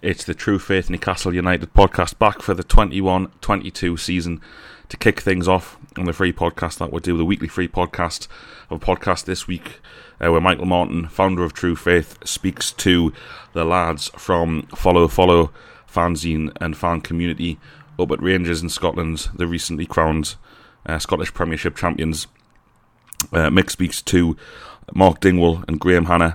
It's the True Faith Newcastle United podcast, back for the 21-22 season to kick things off on the free podcast that we'll do, the weekly free podcast of a podcast this week where Michael Martin, founder of True Faith, speaks to the lads from Follow fanzine and fan community up at Rangers in Scotland, the recently crowned Scottish Premiership champions. Mick speaks to Mark Dingwall and Graham Hanna,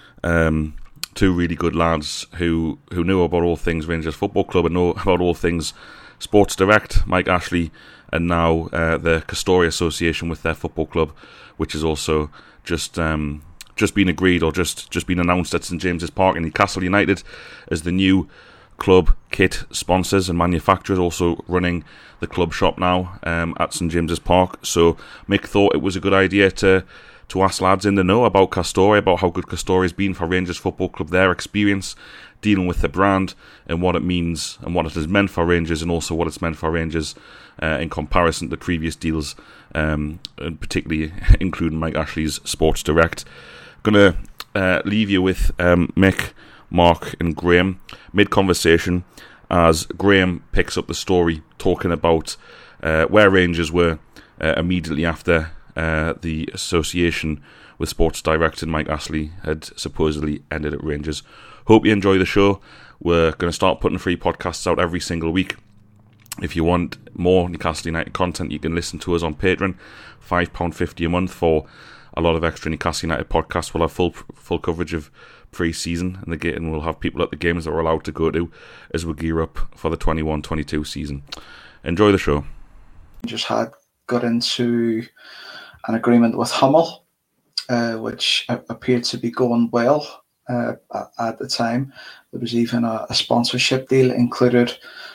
two really good lads who know about all things Rangers Football Club and know about all things Sports Direct, Mike Ashley, and now the Castori Association with their football club, which is also just been agreed or just been announced at St James's Park in Newcastle United as the new club kit sponsors and manufacturers, also running the club shop now at St James's Park. So Mick thought it was a good idea to ask lads in the know about Castori, about how good Castori has been for Rangers Football Club, their experience dealing with the brand and what it means and what it has meant for Rangers, and also what it's meant for Rangers in comparison to previous deals, and particularly including Mike Ashley's Sports Direct. I'm going to leave you with Mick, Mark and Graham mid-conversation as Graham picks up the story talking about where Rangers were immediately after the association with Sports Direct and Mike Ashley had supposedly ended at Rangers. Hope you enjoy the show. We're going to start putting free podcasts out every single week. If you want more Newcastle United content, you can listen to us on Patreon, £5.50 a month for a lot of extra Newcastle United podcasts. We'll have full coverage of pre-season and we'll have people at the games that we're allowed to go to as we gear up for the 21-22 season. Enjoy the show. Just had got into an agreement with Hummel, which appeared to be going well at the time. There was even a sponsorship deal included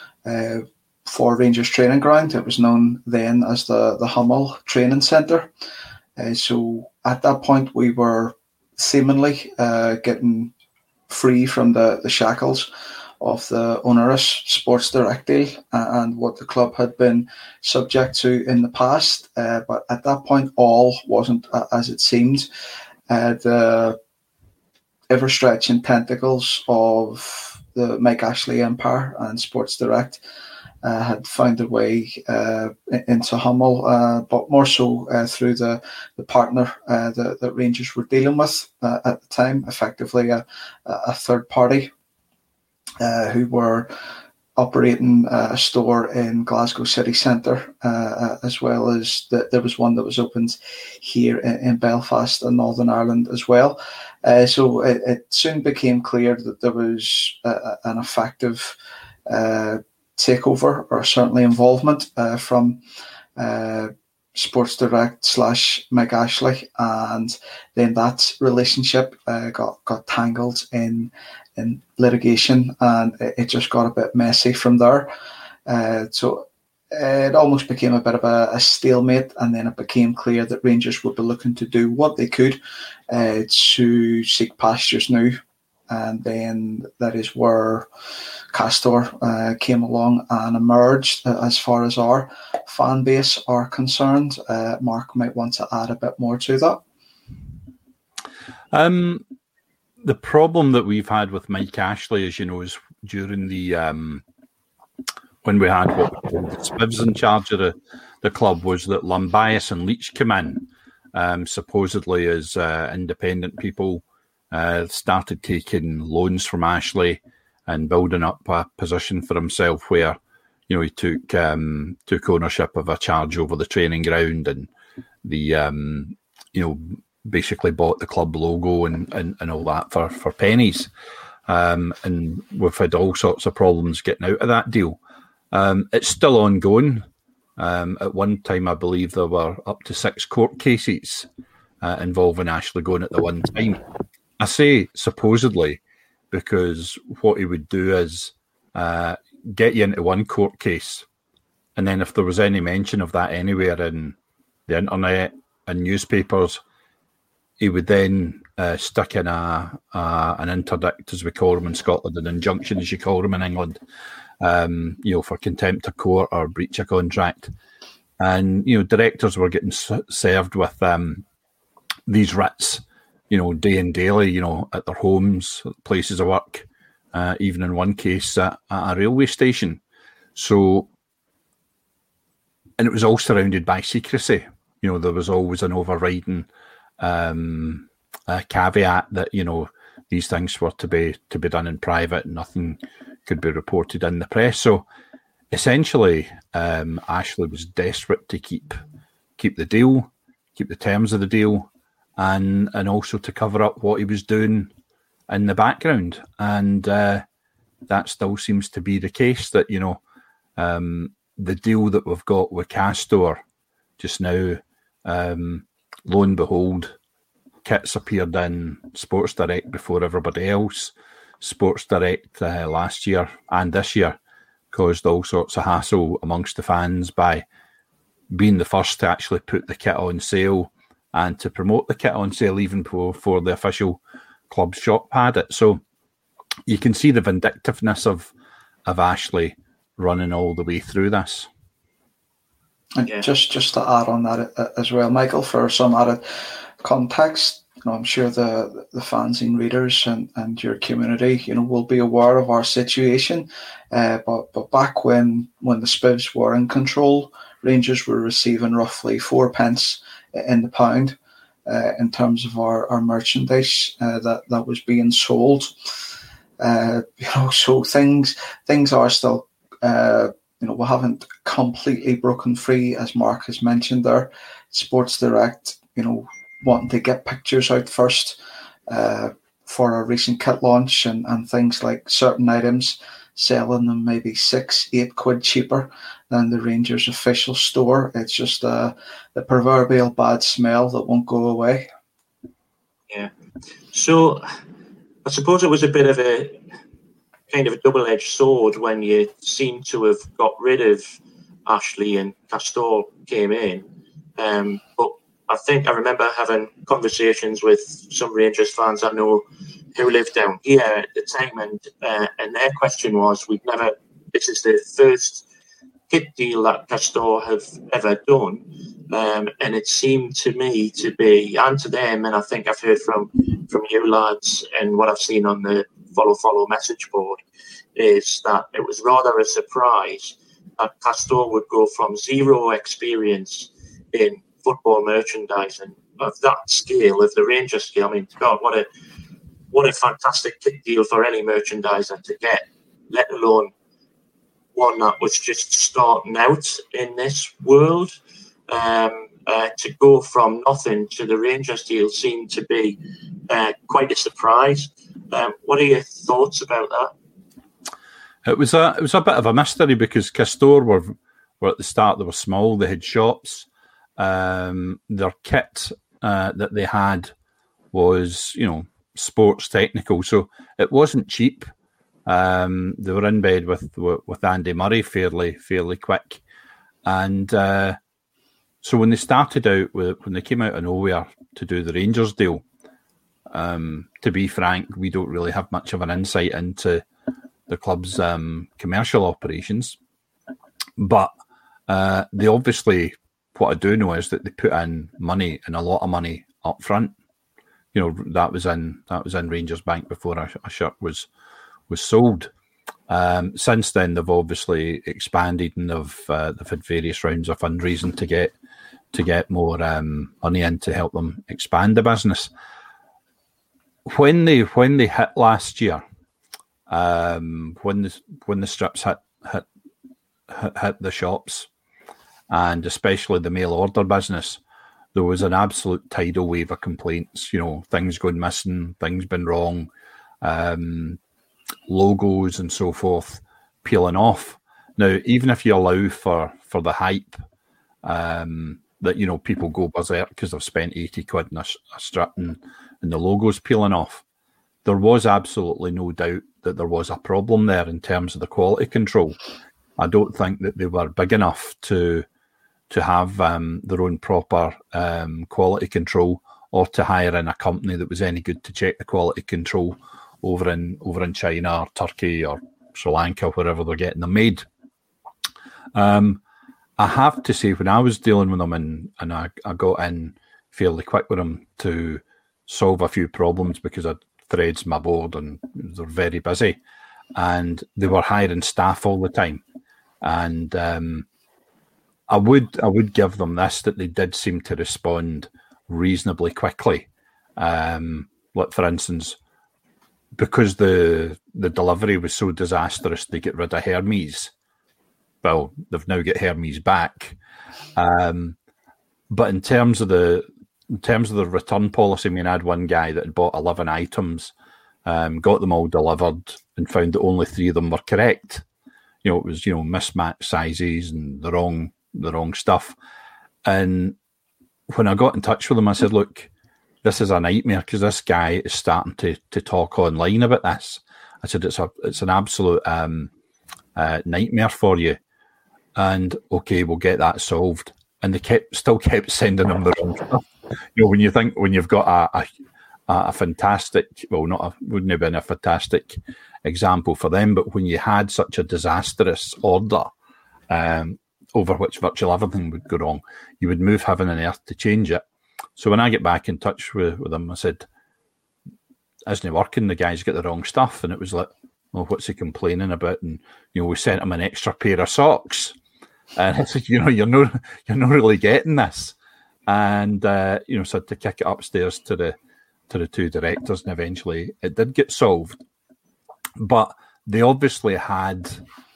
for Rangers Training Ground. It was known then as the Hummel Training Centre. So at that point we were seemingly getting free from the shackles of the onerous Sports Direct deal and what the club had been subject to in the past. But at that point, all wasn't as it seemed. The ever-stretching tentacles of the Mike Ashley empire and Sports Direct had found their way into Hummel, but more so through the partner that Rangers were dealing with at the time, effectively a third party who were operating a store in Glasgow city centre, as well as there was one that was opened here in Belfast and Northern Ireland as well. So it soon became clear that there was an effective takeover, or certainly involvement from Sports Direct / Mike Ashley, and then that relationship got tangled in litigation, and it just got a bit messy from there. So it almost became a bit of a stalemate, and then it became clear that Rangers would be looking to do what they could to seek pastures new. And then that is where Castor came along and emerged as far as our fan base are concerned. Mark might want to add a bit more to that. The problem that we've had with Mike Ashley, as you know, is during the when we had what Spivs in charge of the club, was that Lambias and Leach came in supposedly as independent people. Started taking loans from Ashley and building up a position for himself where, you know, he took ownership of a charge over the training ground and the basically bought the club logo and all that for pennies. And we've had all sorts of problems getting out of that deal. It's still ongoing. At one time, I believe there were up to 6 court cases involving Ashley going at the one time. I say supposedly because what he would do is get you into one court case, and then if there was any mention of that anywhere in the internet and newspapers, he would then stick in an interdict, as we call them in Scotland, an injunction, as you call them in England, for contempt of court or breach of contract. And, directors were getting served with these writs, day and daily, at their homes, places of work, even in one case at a railway station. So, and it was all surrounded by secrecy. You know, there was always an overriding caveat that, you know, these things were to be done in private and nothing could be reported in the press. So essentially, Ashley was desperate to keep the deal, keep the terms of the deal, and also to cover up what he was doing in the background. And that still seems to be the case, that, you know, the deal that we've got with Castor just now, lo and behold, kits appeared in Sports Direct before everybody else. Sports Direct last year and this year caused all sorts of hassle amongst the fans by being the first to actually put the kit on sale and to promote the kit on sale even before the official club shop had it. So you can see the vindictiveness of Ashley running all the way through this. And just to add on that as well, Michael, for some added context, you know, I'm sure the fans and readers and your community, you know, will be aware of our situation. But back when the Spivs were in control, Rangers were receiving roughly 4 pence in the pound in terms of our merchandise that was being sold. You know, so things are still. You know, we haven't completely broken free, as Mark has mentioned there. Sports Direct, you know, wanting to get pictures out first for a recent kit launch and things like certain items, selling them maybe 6-8 quid cheaper than the Rangers official store. It's just the proverbial bad smell that won't go away. Yeah. So I suppose it was a bit of a kind of a double-edged sword when you seem to have got rid of Ashley and Castor came in. But I think I remember having conversations with some Rangers fans I know who lived down here at the time, and their question was, this is the first kit deal that Castor have ever done. And it seemed to me to be, and to them, and I think I've heard from you lads and what I've seen on the follow message board, is that it was rather a surprise that Castor would go from zero experience in football merchandising of that scale, of the Rangers scale. I mean, God, what a fantastic kit deal for any merchandiser to get, let alone one that was just starting out in this world. To go from nothing to the Rangers deal seemed to be quite a surprise. What are your thoughts about that? It was a bit of a mystery because Castor were at the start. They were small. They had shops. Their kit that they had was, you know, sports technical, so it wasn't cheap. They were in bed with Andy Murray fairly quick, and so when they started out when they came out of nowhere to do the Rangers deal, to be frank, we don't really have much of an insight into the club's commercial operations, but they obviously, what I do know is that they put in money, and a lot of money up front. You know, that was in Rangers Bank before a shirt was sold. Since then, they've obviously expanded, and they've had various rounds of fundraising to get more money in to help them expand the business. When they hit last year, when the strips hit the shops, and especially the mail order business, there was an absolute tidal wave of complaints. You know, things going missing, things been wrong, logos and so forth peeling off. Now, even if you allow for the hype, that, you know, people go berserk because they've spent 80 quid on a strip and the logo's peeling off, there was absolutely no doubt that there was a problem there in terms of the quality control. I don't think that they were big enough to have their own proper quality control, or to hire in a company that was any good to check the quality control over in China or Turkey or Sri Lanka, wherever they're getting them made. I have to say, when I was dealing with them and I got in fairly quick with them to solve a few problems because I'd threads my board and they're very busy, and they were hiring staff all the time. And I would give them this, that they did seem to respond reasonably quickly. Like, for instance, because the delivery was so disastrous, they get rid of Hermes. Well, they've now got Hermes back. But in terms of the return policy, I mean, I had one guy that had bought 11 items, got them all delivered, and found that only 3 of them were correct. It was, mismatched sizes and the wrong stuff. And when I got in touch with him, I said, look, this is a nightmare, because this guy is starting to talk online about this. I said, it's an absolute nightmare for you. And okay, we'll get that solved. And they still kept sending him the wrong stuff. When you've got a fantastic, well, wouldn't have been a fantastic example for them, but when you had such a disastrous order over which virtually everything would go wrong, you would move heaven and earth to change it. So when I get back in touch with them, I said, isn't it working? The guy's got the wrong stuff. And it was like, well, what's he complaining about? And, we sent him an extra pair of socks. And it's like, you're not really getting this. And, so to kick it upstairs to the 2 directors, and eventually it did get solved. But they obviously had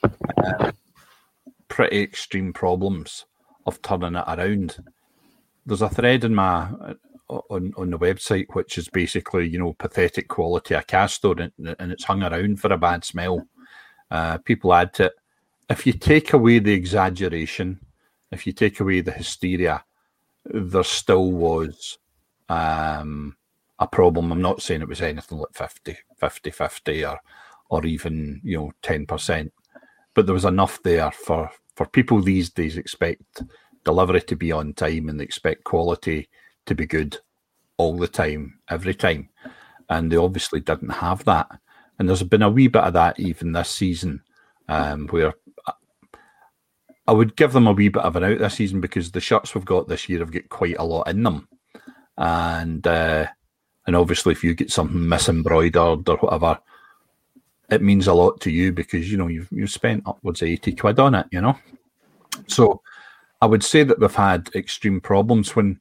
pretty extreme problems of turning it around. There's a thread in on the website which is basically, pathetic quality of Castor, and it's hung around for a bad smell. People add to it. If you take away the exaggeration, if you take away the hysteria, there still was a problem. I'm not saying it was anything like 50 or even 10%, but there was enough there for people these days expect delivery to be on time, and they expect quality to be good all the time, every time. And they obviously didn't have that. And there's been a wee bit of that even this season, where I would give them a wee bit of an out this season, because the shirts we've got this year have got quite a lot in them. And obviously if you get something misembroidered or whatever, it means a lot to you, because, you've spent upwards of 80 quid on it, So I would say that we've had extreme problems when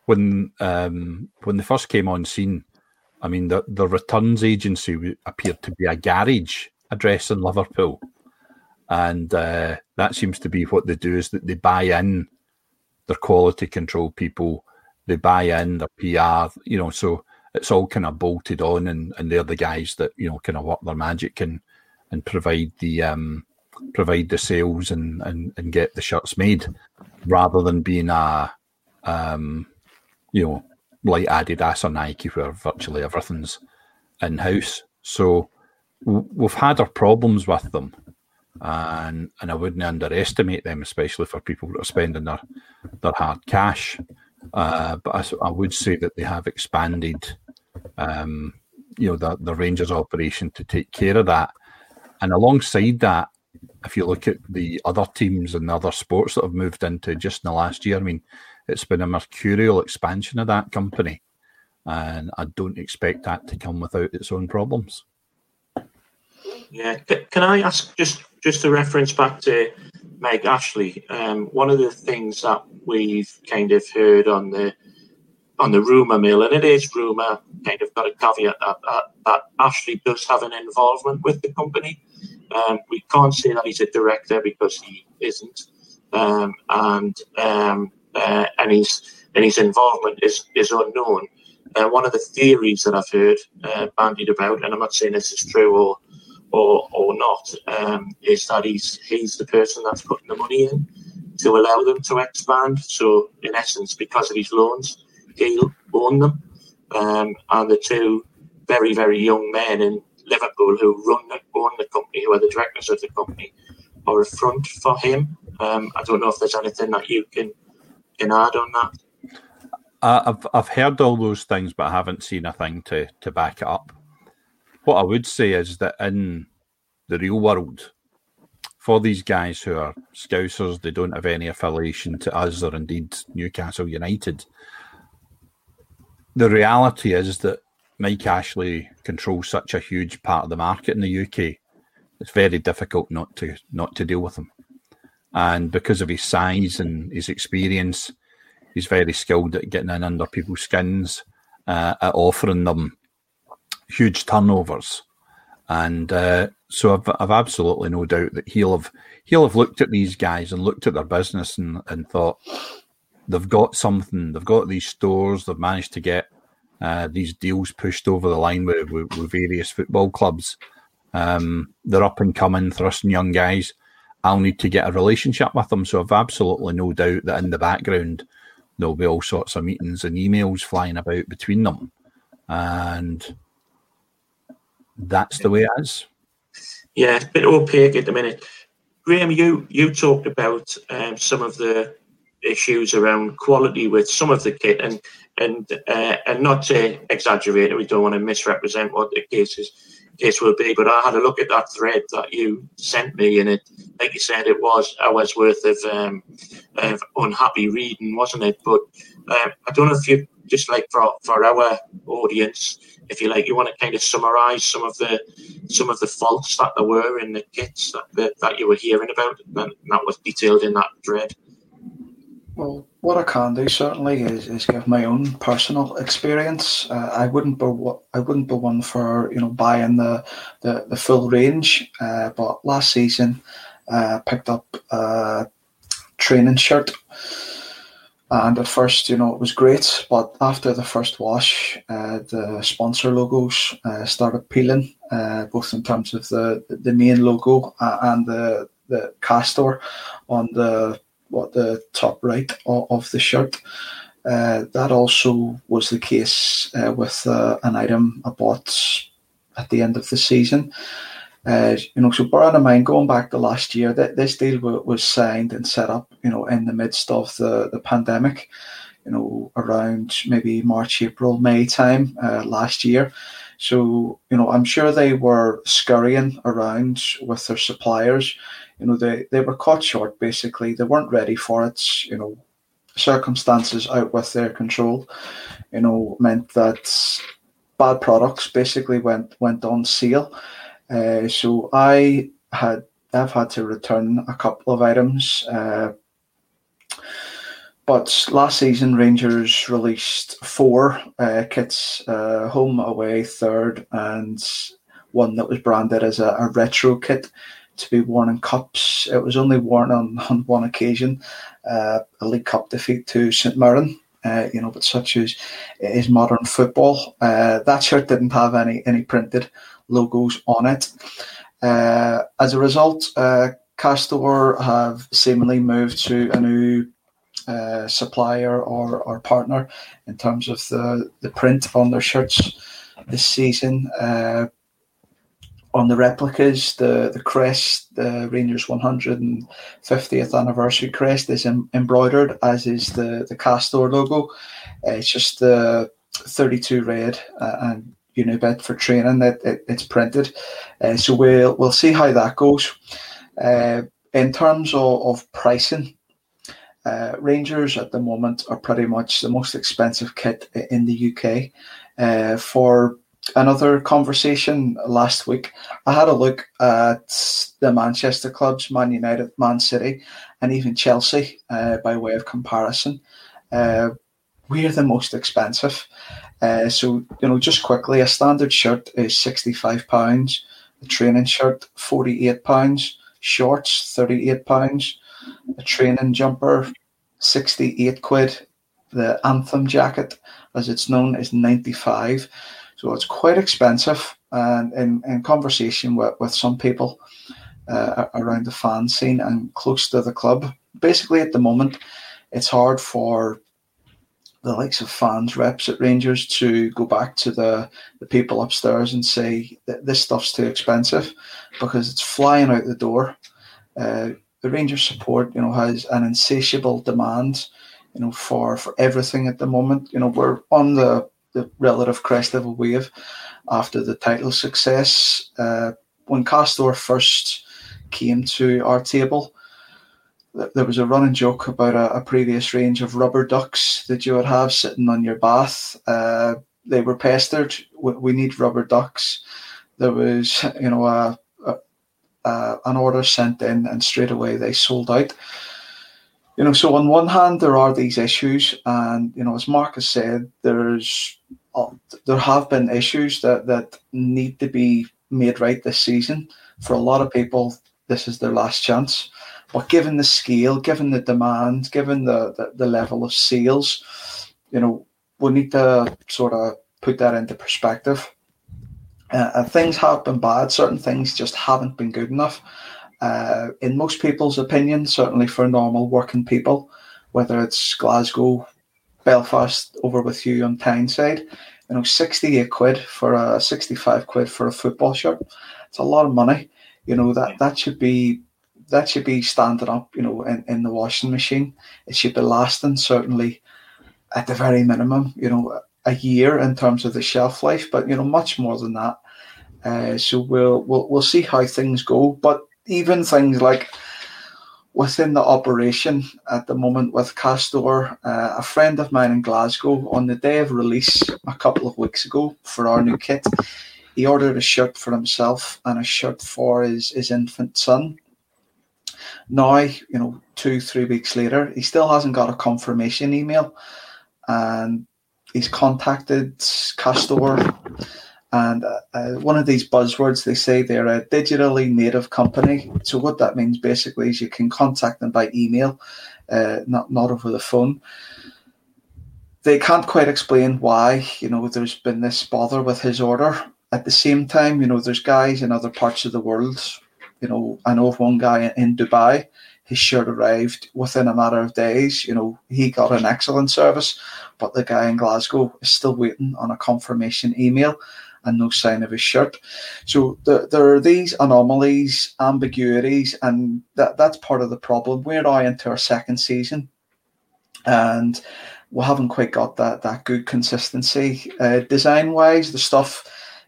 they first came on scene. I mean, the returns agency appeared to be a garage address in Liverpool, and that seems to be what they do, is that they buy in their quality control people, they buy in their PR, so it's all kind of bolted on, and they're the guys that kind of work their magic and provide the sales and get the shirts made, rather than being a like Adidas or Nike, where virtually everything's in-house. So we've had our problems with them, and I wouldn't underestimate them, especially for people that are spending their hard cash. But I would say that they have expanded the Rangers operation to take care of that. And alongside that, if you look at the other teams and the other sports that have moved into just in the last year, I mean, it's been a mercurial expansion of that company, and I don't expect that to come without its own problems. Yeah, can I ask just a reference back to Meg Ashley? One of the things that we've kind of heard on the rumour mill, and it is rumour, kind of got a caveat that Ashley does have an involvement with the company. We can't say that he's a director, because he isn't, and his involvement is unknown. One of the theories that I've heard bandied about, and I'm not saying this is true or not, is that he's the person that's putting the money in to allow them to expand. So in essence, because of his loans, he'll own them. And the two very, very young men in Liverpool who own the company, who are the directors of the company, are a front for him. I don't know if there's anything that you can add on that. I've heard all those things, but I haven't seen a thing to back it up. What I would say is that in the real world, for these guys who are Scousers, they don't have any affiliation to us or indeed Newcastle United. The reality is that Mike Ashley controls such a huge part of the market in the UK it's very difficult not to deal with him. And because of his size and his experience, he's very skilled at getting in under people's skins, at offering them huge turnovers. And so I've absolutely no doubt that he'll have looked at these guys and looked at their business and thought they've got something. They've got these stores. They've managed to get these deals pushed over the line with various football clubs. They're up and coming, thrusting young guys. I'll need to get a relationship with them. So I've absolutely no doubt that in the background there'll be all sorts of meetings and emails flying about between them. And that's the way it is. Yeah, it's a bit opaque at the minute. Graham, you talked about some of the issues around quality with some of the kit, and not to exaggerate, we don't want to misrepresent what the case will be, but I had a look at that thread that you sent me, and it, like you said, it was hours worth of unhappy reading, wasn't it? But I don't know if you just like for our audience, if you like, you want to kind of summarise some of the faults that there were in the kits that you were hearing about, and that was detailed in that thread. Well, what I can do certainly is give my own personal experience. I wouldn't be one for buying the full range, but last season picked up a training shirt, and at first it was great, but after the first wash, the sponsor logos started peeling, both in terms of the main logo and the Castor on the top right of the shirt. That also was the case with an item I bought at the end of the season. So bearing in mind, going back to last year, this deal was signed and set up, in the midst of the pandemic, around maybe March, April, May time last year. So, I'm sure they were scurrying around with their suppliers. They were caught short, basically. They weren't ready for it. Circumstances out with their control, meant that bad products basically went on sale. So I've had to return a couple of items. But last season, Rangers released 4 kits, home, away, third, and one that was branded as a retro kit to be worn in cups. It was only worn on one occasion, a League Cup defeat to St Mirren. But such is modern football. That shirt didn't have any printed logos on it. As a result, Castor have seemingly moved to a new supplier or partner in terms of the print on their shirts this season. On the replicas, the crest, the Rangers 150th anniversary crest is embroidered, as is the Castor logo. It's just the 32 red and Unibet for training that it's printed. So we'll see how that goes. In terms of pricing, Rangers at the moment are pretty much the most expensive kit in the UK. For another conversation last week, I had a look at the Manchester clubs, Man United, Man City, and even Chelsea, by way of comparison. We're the most expensive. So, just quickly, a standard shirt is £65, a training shirt, £48, shorts, £38, a training jumper, £68. The Anthem jacket, as it's known, is £95. So it's quite expensive. And in conversation with some people around the fan scene and close to the club, basically at the moment, it's hard for the likes of fans, reps at Rangers to go back to the people upstairs and say that this stuff's too expensive, because it's flying out the door. The Rangers support, has an insatiable demand, for everything at the moment. We're on the relative crest of a wave after the title success. When Castor first came to our table, there was a running joke about a previous range of rubber ducks that you would have sitting on your bath. They were pestered. We need rubber ducks. There was, an order sent in, and straight away they sold out. So on one hand, there are these issues, and as Mark has said, there have been issues that need to be made right this season. For a lot of people, this is their last chance. But given the scale, given the demand, given the level of sales, we need to sort of put that into perspective. Things have been bad. Certain things just haven't been good enough. In most people's opinion, certainly for normal working people, whether it's Glasgow, Belfast, over with you on Tyneside, 68 quid for 65 quid for a football shirt. It's a lot of money. That should be standing up, in the washing machine. It should be lasting, certainly at the very minimum, a year in terms of the shelf life, but much more than that. So we'll see how things go. But even things like within the operation at the moment with Castore, a friend of mine in Glasgow, on the day of release a couple of weeks ago for our new kit, he ordered a shirt for himself and a shirt for his infant son. Now, 2-3 weeks later, he still hasn't got a confirmation email, and he's contacted Castore. And one of these buzzwords, they say they're a digitally native company. So what that means basically is you can contact them by email, not over the phone. They can't quite explain why, there's been this bother with his order. At the same time, there's guys in other parts of the world. I know of one guy in Dubai. His shirt arrived within a matter of days. He got an excellent service, but the guy in Glasgow is still waiting on a confirmation email and no sign of his shirt. So there are these anomalies, ambiguities, and that's part of the problem. We're now into our second season, and we haven't quite got that good consistency. Design-wise, the stuff,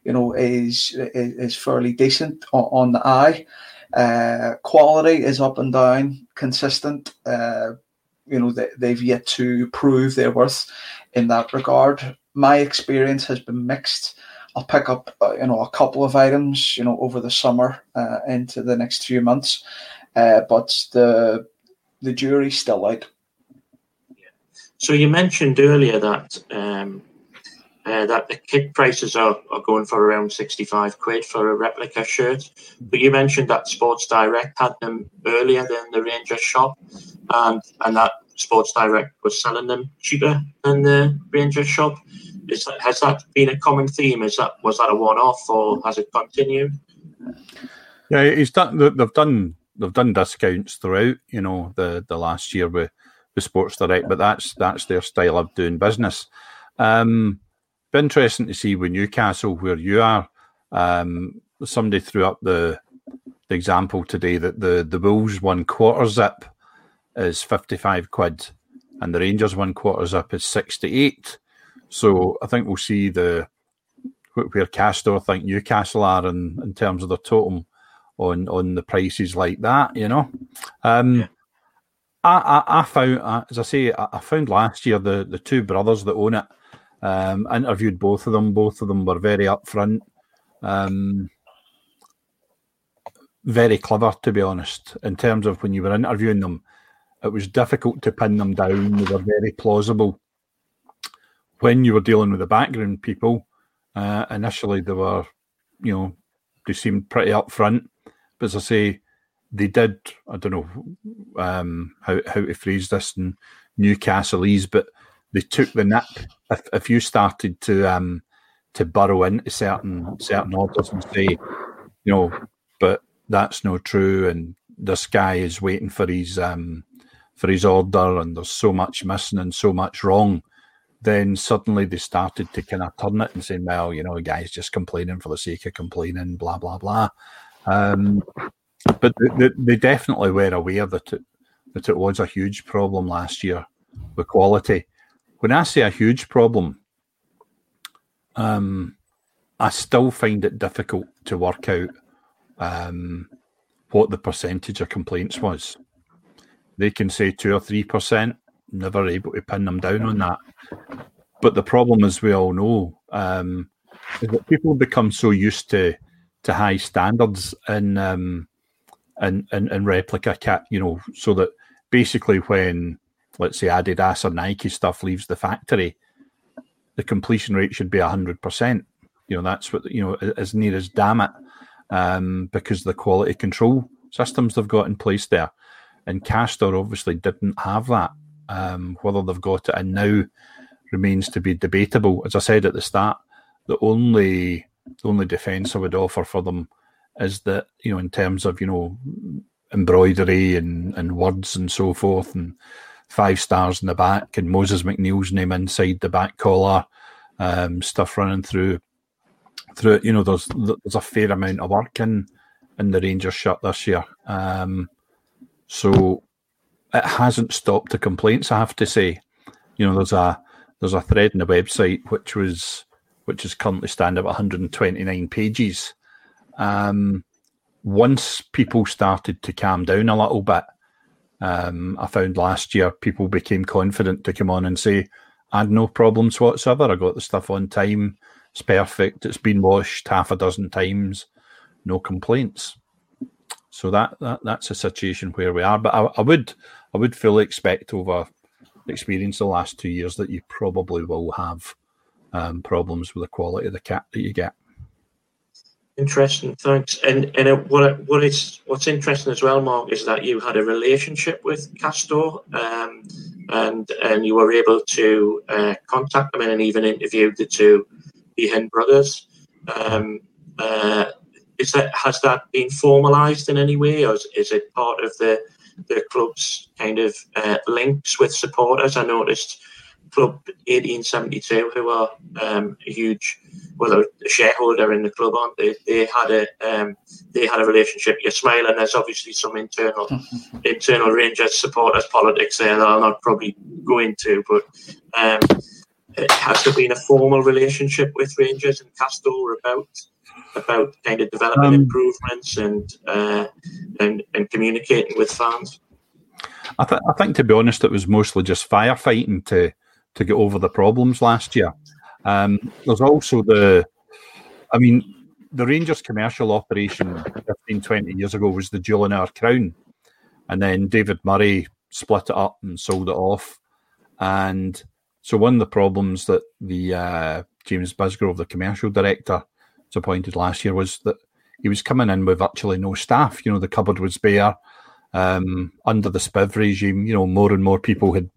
is fairly decent on the eye. Quality is up and down, consistent. They've yet to prove their worth in that regard. My experience has been mixed. I'll pick up, a couple of items, over the summer into the next few months, but the jury's still out. So you mentioned earlier that that the kit prices are going for around 65 quid for a replica shirt, but you mentioned that Sports Direct had them earlier than the Rangers shop, and that Sports Direct was selling them cheaper than the Rangers shop. Has that been a common theme? Was that a one-off, or has it continued? Yeah, they've done discounts throughout, the last year with Sports Direct, but that's their style of doing business. Be interesting to see with Newcastle where you are. Somebody threw up the example today that the Wolves 1/4 zip is 55 quid and the Rangers 1/4 zip is 68. So I think we'll see where Castore think Newcastle are in terms of their totem on the prices like that, Yeah. I found, as I say, I found last year the two brothers that own it. Interviewed both of them. Both of them were very upfront, very clever, to be honest. In terms of when you were interviewing them, it was difficult to pin them down. They were very plausible. When you were dealing with the background people, initially they were, they seemed pretty upfront. But as I say, they did, I don't know how to phrase this in Newcastlese, but they took the nip. If you started to burrow into certain orders and say, but that's not true, and this guy is waiting for his order, and there's so much missing and so much wrong, then suddenly they started to kind of turn it and say, well, the guy's just complaining for the sake of complaining, blah, blah, blah. But they definitely were aware that it was a huge problem last year with quality. When I say a huge problem, I still find it difficult to work out what the percentage of complaints was. They can say 2 or 3%, never able to pin them down on that. But the problem, as we all know, is that people become so used to high standards in and replica kit, so that basically when, let's say, Adidas or Nike stuff leaves the factory, the completion rate should be 100%. That's what, as near as damn it, because of the quality control systems they've got in place there. And Castor obviously didn't have that. Whether they've got it and now remains to be debatable. As I said at the start, the only defence I would offer for them is that, in terms of, embroidery and words and so forth, and 5 stars in the back, and Moses McNeil's name inside the back collar, stuff running through it. There's a fair amount of work in the Rangers shirt this year. So it hasn't stopped the complaints, I have to say. There's a thread in the website which is currently standing at 129 pages. Once people started to calm down a little bit, I found last year people became confident to come on and say, I had no problems whatsoever. I got the stuff on time. It's perfect. It's been washed half a dozen times. No complaints. So that's a situation where we are. But I would fully expect over the experience of the last 2 years that you probably will have problems with the quality of the kit that you get. Interesting, thanks. And what's interesting as well, Mark, is that you had a relationship with Castor, and you were able to contact them and even interviewed the two Behan brothers. Has that been formalised in any way, or is it part of the club's kind of links with supporters? I noticed Club 1872, who are a huge, they're a shareholder in the club, aren't they? They had a relationship. You're smiling. There's obviously some internal Rangers supporters politics there that I'll not probably go into, but has there been a formal relationship with Rangers and Castor about kind of developing improvements and communicating with fans? I think, to be honest, it was mostly just firefighting to get over the problems last year. There's also the Rangers commercial operation 15, 20 years ago was the Jewel in Our Crown. And then David Murray split it up and sold it off. And so one of the problems that the James Bisgrove, the commercial director, was appointed last year, was that he was coming in with virtually no staff. The cupboard was bare. Under the Spiv regime, more and more people had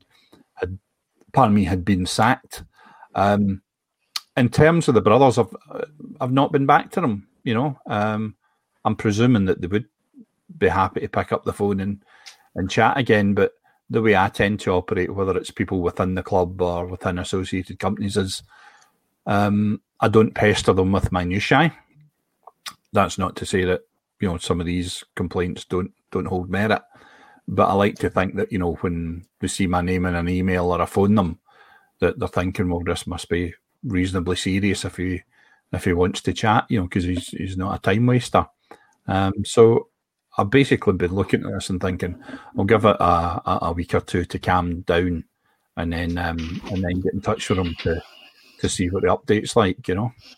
been sacked. In terms of the brothers, I've not been back to them. I'm presuming that they would be happy to pick up the phone and chat again. But the way I tend to operate, whether it's people within the club or within associated companies, is I don't pester them with minutiae. That's not to say that some of these complaints don't hold merit, but I like to think that when they see my name in an email or I phone them, that they're thinking, well, this must be reasonably serious if he wants to chat, because he's not a time waster. So I've basically been looking at this and thinking, I'll give it a week or two to calm down, and then get in touch with them to see what the update's like.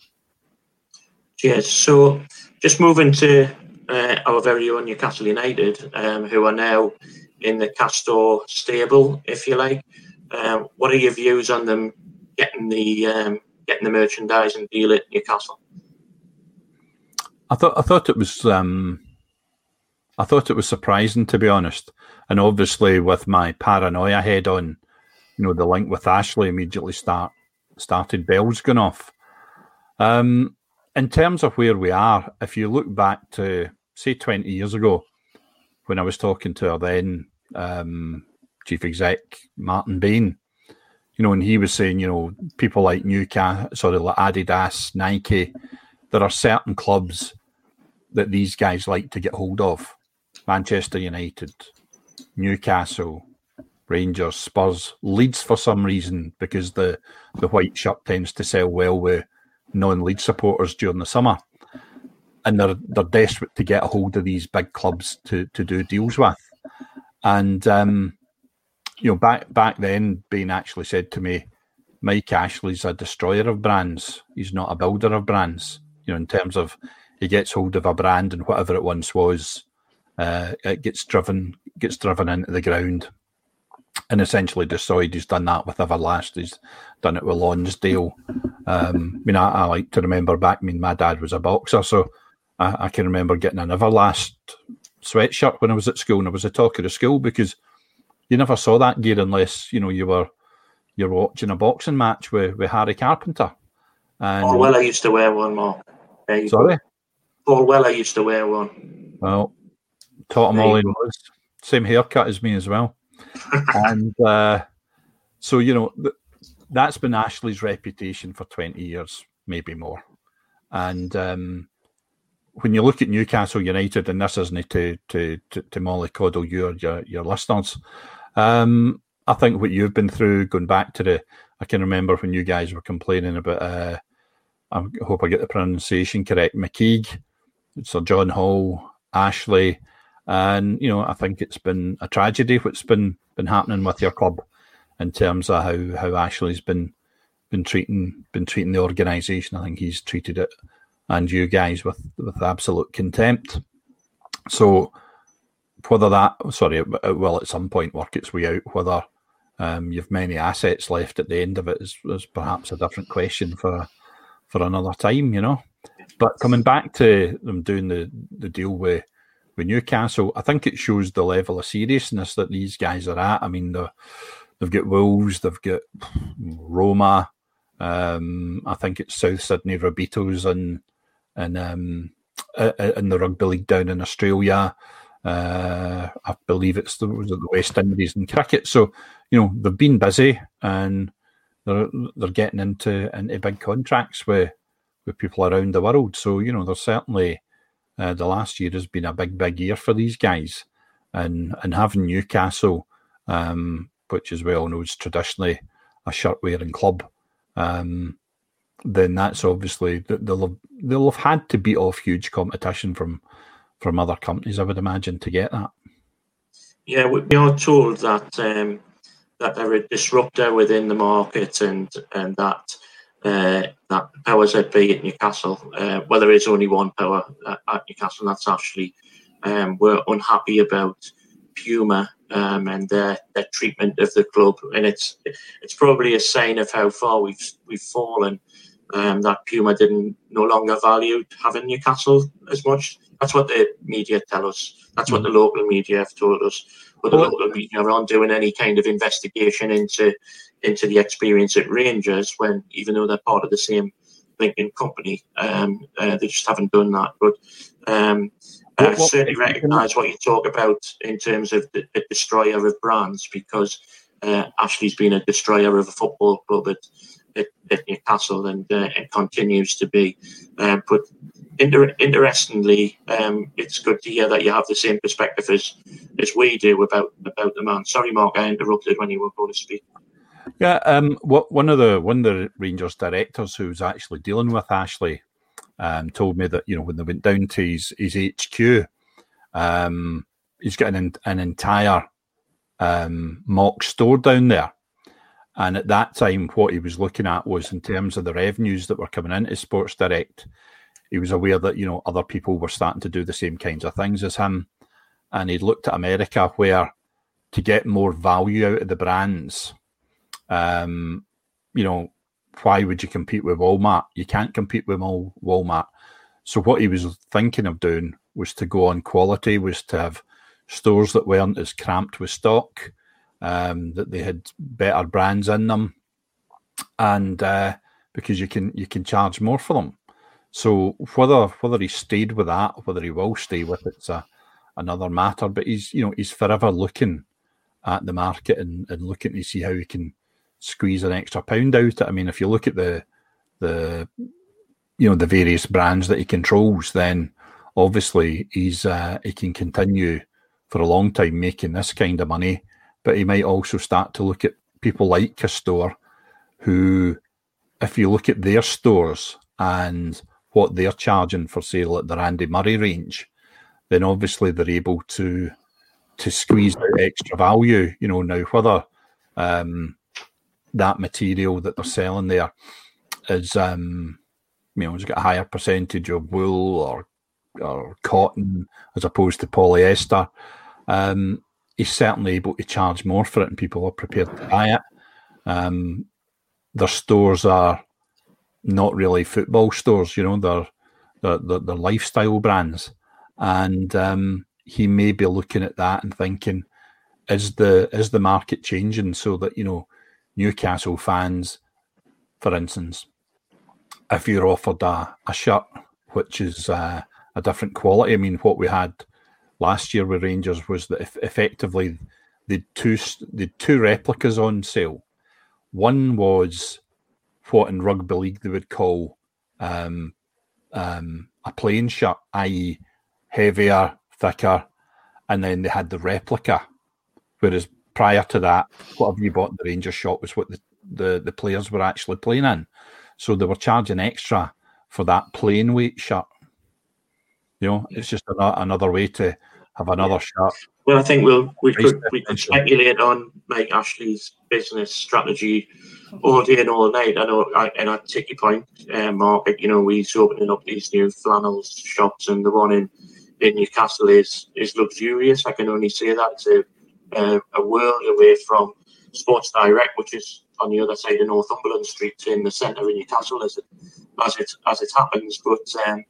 Yes. So just moving to our very own Newcastle United, who are now in the Castor stable, if you like. What are your views on them getting the merchandising deal at Newcastle? I thought it was surprising, to be honest, and obviously with my paranoia head on, the link with Ashley immediately started bells going off. In terms of where we are, if you look back to, say, 20 years ago, when I was talking to our then chief exec, Martin Bain, and he was saying, people like like Adidas, Nike, there are certain clubs that these guys like to get hold of. Manchester United, Newcastle, Rangers, Spurs, Leeds for some reason, because the white shirt tends to sell well with non-Leeds supporters during the summer. And they're desperate to get a hold of these big clubs to do deals with. And, back then, Bain actually said to me, Mike Ashley's a destroyer of brands. He's not a builder of brands. In terms of he gets hold of a brand and whatever it once was, it gets driven into the ground. And essentially, Desoid has done that with Everlast. He's done it with Lonsdale. I like to remember back. My dad was a boxer, so I can remember getting an Everlast sweatshirt when I was at school, and I was the talk of the school because you never saw that gear unless you're watching a boxing match with Harry Carpenter. And, Paul Weller used to wear one, Mark. Sorry? Paul Weller used to wear one. Well, taught him all he knows. Same haircut as me as well. And so, that's been Ashley's reputation for 20 years, maybe more. And when you look at Newcastle United, and this isn't to mollycoddle your listeners, I think what you've been through, going back to I can remember when you guys were complaining about, I hope I get the pronunciation correct, McKeague, Sir John Hall, Ashley, and I think it's been a tragedy what's been happening with your club in terms of how Ashley's been treating the organisation. I think he's treated it and you guys with absolute contempt. So whether it will at some point work its way out, whether you've many assets left at the end of it is perhaps a different question for another time, But coming back to them doing the deal with Newcastle, I think it shows the level of seriousness that these guys are at. I mean, they've got Wolves, they've got Roma, I think it's South Sydney Rabbitohs and in the rugby league down in Australia. I believe it's the West Indies and cricket. So, they've been busy and they're getting into big contracts with people around the world. So, there's certainly the last year has been a big year for these guys. And having Newcastle, which as well knows traditionally a shirt-wearing club, then that's obviously they'll have had to beat off huge competition from other companies, I would imagine, to get that. Yeah, we are told that they're a disruptor within the market, and that powers that be at Newcastle. Well, there is only one power at Newcastle, and that's Ashley. We're unhappy about Puma and their treatment of the club, and it's probably a sign of how far we've fallen. That Puma no longer valued having Newcastle as much. That's what the media tell us. That's what the local media have told us. But the local media aren't doing any kind of investigation into the experience at Rangers, when even though they're part of the same Lincoln company, they just haven't done that. But I certainly recognise what you talk about in terms of the destroyer of brands, because Ashley's been a destroyer of a football club at Newcastle, and it continues to be. But interestingly, it's good to hear that you have the same perspective as we do about the man. Sorry, Mark, I interrupted when you were going to speak. Yeah, one of the Rangers directors who's actually dealing with Ashley told me that when they went down to his HQ, he's got an entire mock store down there. And at that time, what he was looking at was in terms of the revenues that were coming into Sports Direct. He was aware that, other people were starting to do the same kinds of things as him. And he looked at America, where to get more value out of the brands, why would you compete with Walmart? You can't compete with Walmart. So what he was thinking of doing was to go on quality, was to have stores that weren't as cramped with stock, that they had better brands in them, and because you can charge more for them. So whether he stayed with that, whether he will stay with it's another matter. But he's forever looking at the market and looking to see how he can squeeze an extra pound out of it. I mean, if you look at the various brands that he controls, then obviously he can continue for a long time making this kind of money. But he might also start to look at people like Castore, who, if you look at their stores and what they're charging for sale at the Randy Murray range, then obviously they're able to squeeze out extra value. Now whether that material that they're selling there is, it's got a higher percentage of wool or cotton as opposed to polyester. He's certainly able to charge more for it, and people are prepared to buy it. Their stores are not really football stores, they're lifestyle brands, and he may be looking at that and thinking, is the market changing so that Newcastle fans, for instance, if you're offered a shirt which is a different quality, I mean, what we had last year with Rangers was that effectively the two replicas on sale. One was what in rugby league they would call a plain shirt, i.e. heavier, thicker, and then they had the replica. Whereas prior to that, whatever you bought in the Rangers shop was what the players were actually playing in. So they were charging extra for that plain weight shirt. It's just another way to have another shirt. Well, I think we could speculate on Mike Ashley's business strategy all day and all night. I know, and I take your point, Mark. He's opening up these new flannels shops, and the one in Newcastle is luxurious. I can only say that. It's a world away from Sports Direct, which is on the other side of Northumberland Street in the centre of Newcastle, as it happens. But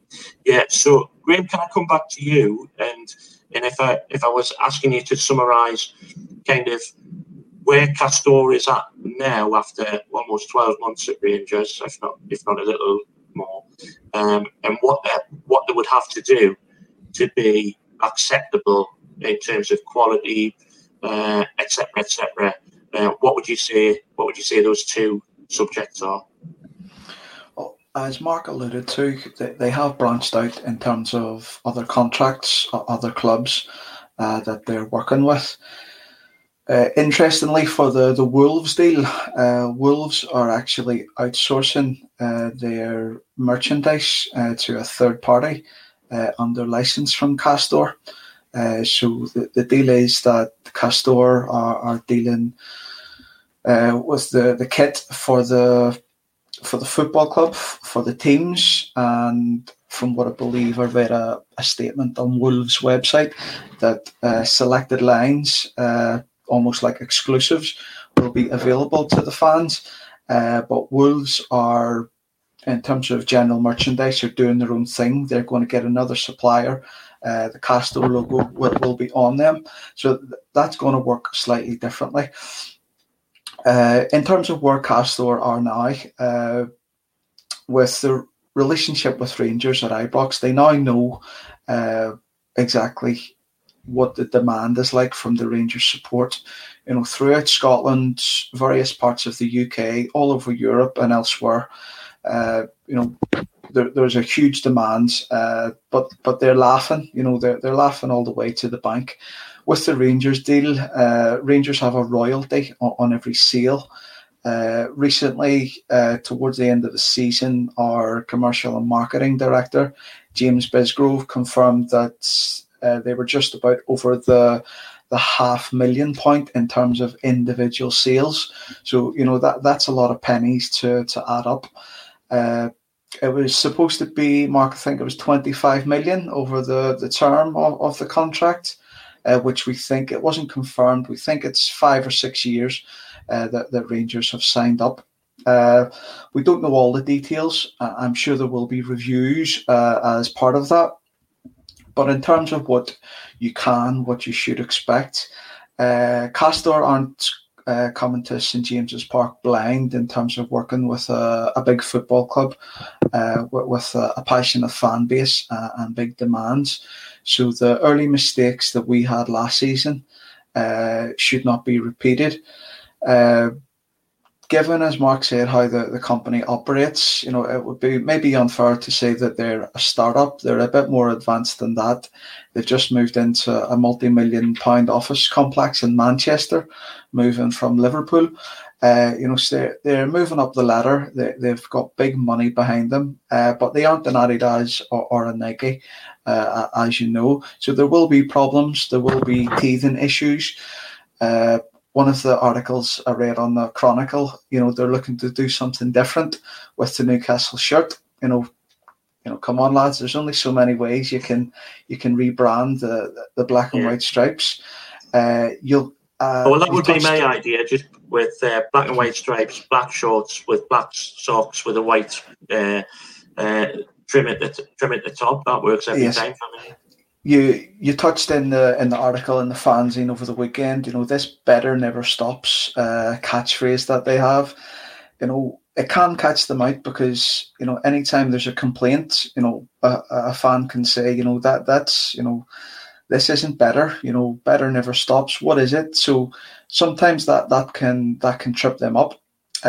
so Graham, can I come back to you? And if I was asking you to summarise kind of where Castore is at now after almost 12 months at Rangers, if not a little more, and what they would have to do to be acceptable in terms of quality, etc., etc. What would you say those two subjects are? Well, as Mark alluded to, they have branched out in terms of other contracts, other clubs that they're working with. Interestingly, for the Wolves deal, Wolves are actually outsourcing their merchandise to a third party under license from Castore. So the deal is that Castore are dealing with the kit for the football club, for the teams, and from what I believe, I read a statement on Wolves' website that selected lines, almost like exclusives, will be available to the fans. But Wolves are, in terms of general merchandise, are doing their own thing. They're going to get another supplier. The Castore logo will be on them. So that's going to work slightly differently. In terms of where Castore are now, with the relationship with Rangers at Ibrox, they now know exactly what the demand is like from the Rangers support. Throughout Scotland, various parts of the UK, all over Europe and elsewhere, there's a huge demand, but they're laughing. They're laughing all the way to the bank. With the Rangers deal, Rangers have a royalty on every sale. Recently, towards the end of the season, our commercial and marketing director, James Bisgrove, confirmed that they were just about over the 500,000 point in terms of individual sales. So, that's a lot of pennies to add up. It was supposed to be, Mark, I think it was 25 million over the term of the contract, which we think, it wasn't confirmed. We think it's 5 or 6 years that Rangers have signed up. We don't know all the details. I'm sure there will be reviews as part of that. But in terms of what you should expect, Castore aren't coming to St James's Park blind in terms of working with a big football club with a passionate fan base and big demands. So the early mistakes that we had last season should not be repeated. Given, as Mark said, how the company operates, it would be maybe unfair to say that they're a startup. They're a bit more advanced than that. They've just moved into a multi-million-pound office complex in Manchester, moving from Liverpool. So they're moving up the ladder. They've got big money behind them, but they aren't an Adidas or a Nike, as you know. So there will be problems. There will be teething issues. One of the articles I read on the Chronicle, they're looking to do something different with the Newcastle shirt. come on, lads. There's only so many ways you can rebrand the black and white stripes. Well, that would be my idea, just with black and white stripes, black shorts with black socks with a white trim at the top. That works every time for me. You touched in the article in the fanzine over the weekend, this better never stops catchphrase that they have. It can catch them out because, anytime there's a complaint, a fan can say, that's this isn't better, better never stops. What is it? So sometimes that can trip them up.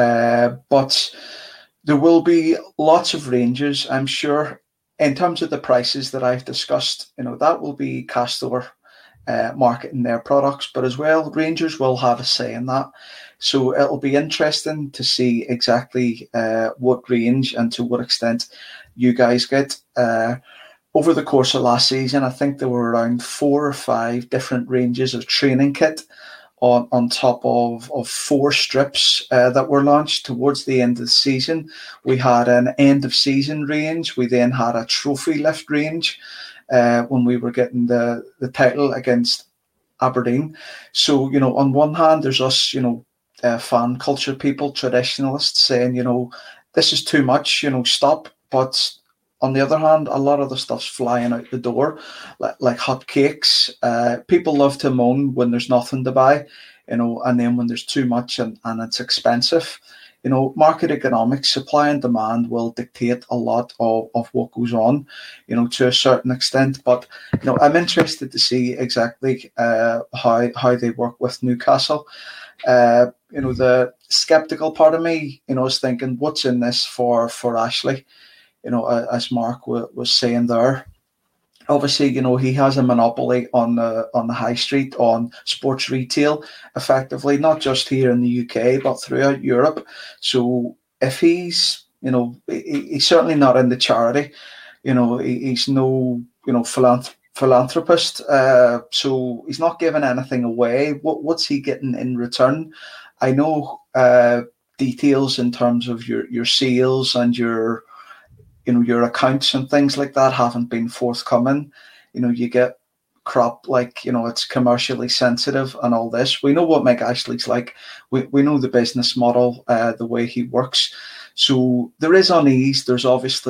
But there will be lots of ranges, I'm sure. In terms of the prices that I've discussed, that will be Castore marketing their products, but as well, Rangers will have a say in that. So it'll be interesting to see exactly what range and to what extent you guys get. Over the course of last season, I think there were around 4 or 5 different ranges of training kit on top of 4 strips that were launched towards the end of the season. We had an end of season range. We then had a trophy lift range when we were getting the title against Aberdeen. So, on one hand, there's us, fan culture people, traditionalists saying, this is too much, stop. But on the other hand, a lot of the stuff's flying out the door like hot cakes. People love to moan when there's nothing to buy, and then when there's too much and it's expensive. Market economics, supply and demand will dictate a lot of what goes on, to a certain extent. But, I'm interested to see exactly how they work with Newcastle. The sceptical part of me, is thinking, what's in this for Ashley? As Mark was saying there. Obviously, he has a monopoly on the high street, on sports retail, effectively, not just here in the UK, but throughout Europe. So if he's, he's certainly not in the charity, he's no, philanthropist. So he's not giving anything away. What's he getting in return? I know details in terms of your sales and your accounts and things like that haven't been forthcoming. You get crap like, it's commercially sensitive and all this. We know what Mike Ashley's like. We know the business model, the way he works. So there is unease. There's obvious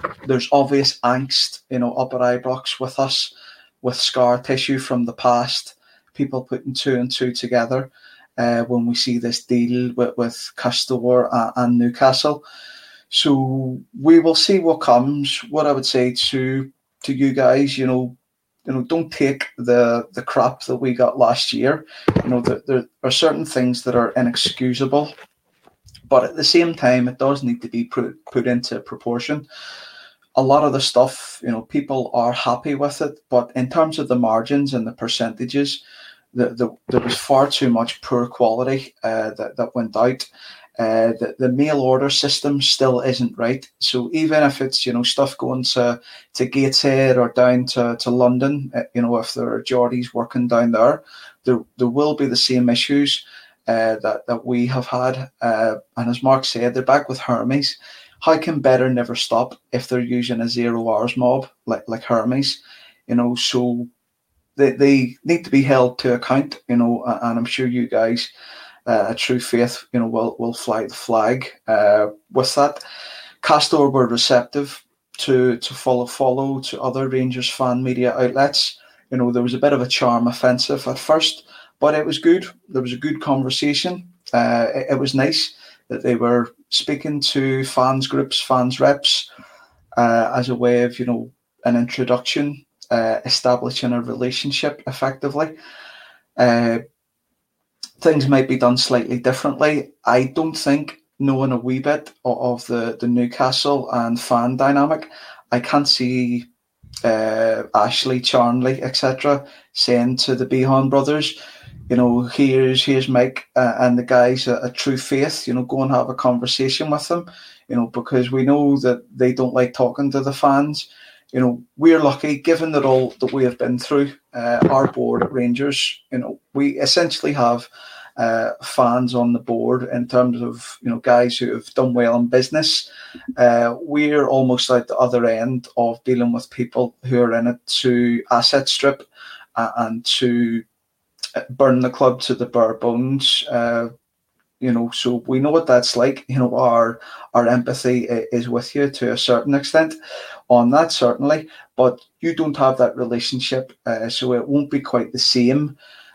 angst, up at Ibrox with us, with scar tissue from the past, people putting 2 and 2 together when we see this deal with Castore and Newcastle. So we will see what comes. What I would say to you guys, don't take the crap that we got last year. There are certain things that are inexcusable, but at the same time, it does need to be put into proportion. A lot of the stuff, people are happy with it, but in terms of the margins and the percentages, there was far too much poor quality that went out. The mail order system still isn't right. So even if it's, stuff going to Gateshead or down to London, if there are Geordies working down there will be the same issues that we have had. And as Mark said, they're back with Hermes. How can better never stop if they're using a 0 hours mob like Hermes? So they need to be held to account, and I'm sure you guys, a true faith, will fly the flag with that. Castore were receptive to follow to other Rangers fan media outlets. There was a bit of a charm offensive at first, but it was good. There was a good conversation. It was nice that they were speaking to fans groups, fans reps, as a way of, an introduction, establishing a relationship effectively. Things might be done slightly differently. I don't think, knowing a wee bit of the Newcastle and fan dynamic, I can't see Ashley, Charnley, etc. saying to the Behan brothers, here's Mike and the guys at True Faith, go and have a conversation with them, because we know that they don't like talking to the fans. We're lucky, given all that we have been through, our board at Rangers, we essentially have fans on the board in terms of guys who have done well in business. We're almost at the other end of dealing with people who are in it to asset strip and to burn the club to the bare bones. So we know what that's like. Our empathy is with you to a certain extent on that, certainly, but you don't have that relationship, so it won't be quite the same.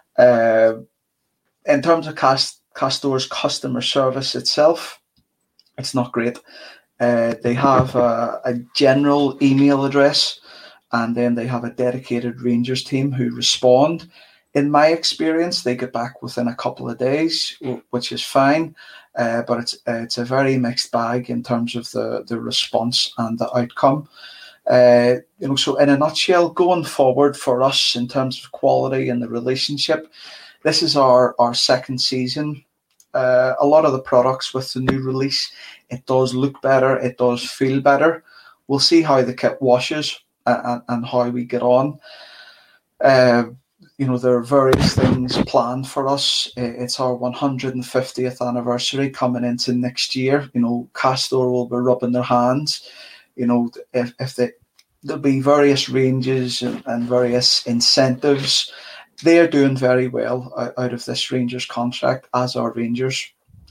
In terms of Castor's customer service itself, it's not great. They have a general email address, and then they have a dedicated Rangers team who respond. In my experience, they get back within a couple of days, which is fine, but it's a very mixed bag in terms of the response and the outcome. So in a nutshell, going forward for us in terms of quality and the relationship, this is our second season. A lot of the products with the new release, it does look better, it does feel better. We'll see how the kit washes and how we get on. There are various things planned for us. It's our 150th anniversary coming into next year. Castor will be rubbing their hands. There'll be various ranges and various incentives. They are doing very well out of this Rangers contract, as are Rangers.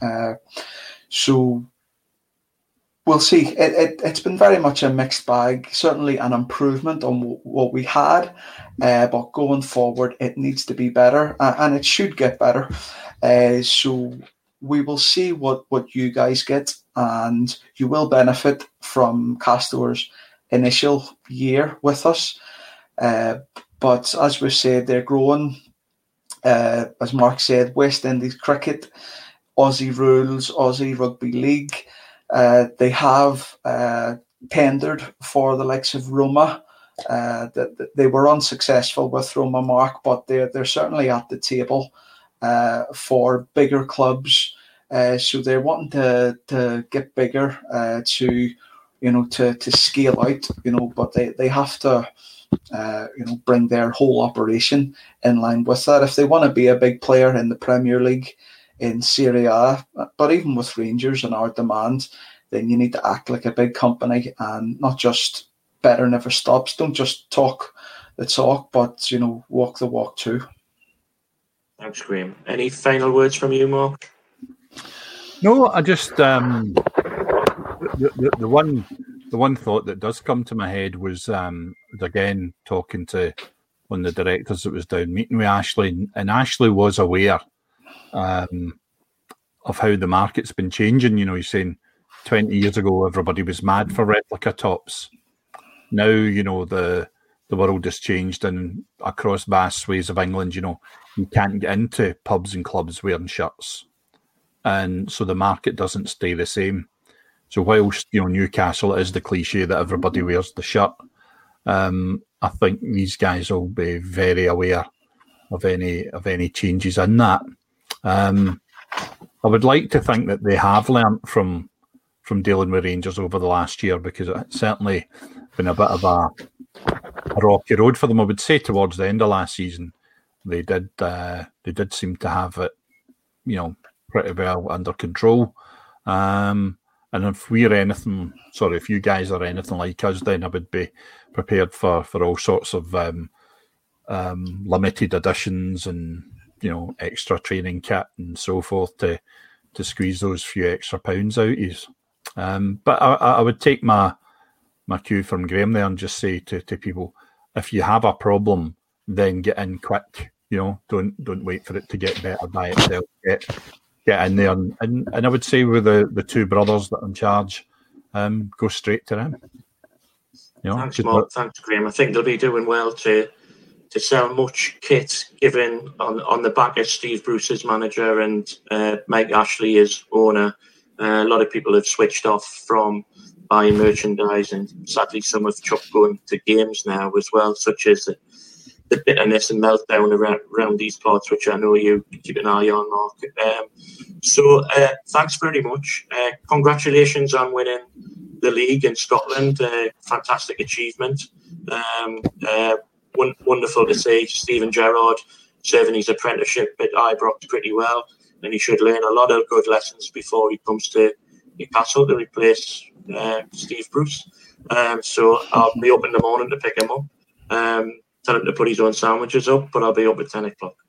So we'll see. It's been very much a mixed bag, certainly an improvement on what we had, but going forward, it needs to be better, and it should get better. So we will see what you guys get, and you will benefit from Castor's initial year with us. But as we've said, they're growing. As Mark said, West Indies cricket, Aussie rules, Aussie Rugby League. They have tendered for the likes of Roma. They were unsuccessful with Roma, Mark, but they're certainly at the table for bigger clubs. So they're wanting to get bigger to scale out. But they have to bring their whole operation in line with that if they want to be a big player in the Premier League, in Serie A, but even with Rangers and our demand, then you need to act like a big company and not just better never stops. Don't just talk the talk, but walk the walk too. Thanks, Graham. Any final words from you, Mark? No, I just the one thought that does come to my head was again talking to one of the directors that was down meeting with Ashley, and Ashley was aware of how the market's been changing. He's saying 20 years ago everybody was mad for replica tops. Now the world has changed, and across vast swathes of England, you can't get into pubs and clubs wearing shirts, and so the market doesn't stay the same. So whilst Newcastle is the cliche that everybody wears the shirt, I think these guys will be very aware of any changes in that. I would like to think that they have learnt from dealing with Rangers over the last year, because it's certainly been a bit of a rocky road for them. I would say towards the end of last season, they did seem to have it, pretty well under control. And if if you guys are anything like us, then I would be prepared for all sorts of limited editions and extra training kit and so forth to squeeze those few extra pounds out of you. But I would take my cue from Graham there and just say to people, if you have a problem, then get in quick. Don't wait for it to get better by itself. Get in there, and I would say with the two brothers that are in charge, go straight to them. Thanks, Mark. Thanks, Graham. I think they'll be doing well to sell much kit, given on the back of Steve Bruce as manager and Mike Ashley as owner. A lot of people have switched off from buying merchandise, and sadly some have chucked going to games now as well, such as the bitterness and meltdown around these parts, which I know you keep an eye on, Mark. So thanks very much. Congratulations on winning the league in Scotland. Fantastic achievement. Wonderful to see Stephen Gerrard serving his apprenticeship at Ibrox pretty well, and he should learn a lot of good lessons before he comes to Newcastle to replace Steve Bruce. So I'll be up in the morning to pick him up. Tell him to put his own sandwiches up, but I'll be up at 10 o'clock.